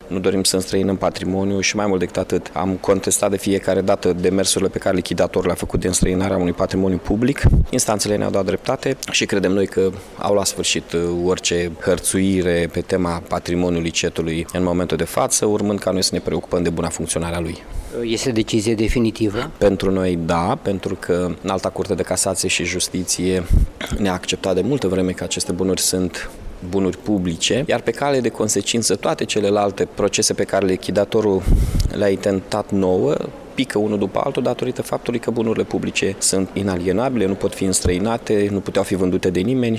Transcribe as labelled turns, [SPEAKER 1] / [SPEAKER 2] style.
[SPEAKER 1] nu dorim să înstrăinăm patrimoniu și mai mult decât atât. Am contestat de fiecare dată demersurile pe care lichidatorul le-a făcut de înstrăinarea unui patrimoniu public. Instanțele ne-au dat dreptate și credem noi că au la sfârșit orice hărțuire pe tema patrimoniului cetului în momentul de față, urmând ca noi să ne preocupăm de buna funcționare a lui.
[SPEAKER 2] Este decizie definitivă?
[SPEAKER 1] Pentru noi da, pentru că Înalta Curte de Casație și Justiție ne-a acceptat de multă vreme că aceste bunuri sunt bunuri publice, iar pe cale de consecință toate celelalte procese pe care lichidatorul le-a intentat nouă pică unul după altul datorită faptului că bunurile publice sunt inalienabile, nu pot fi înstrăinate, nu puteau fi vândute de nimeni.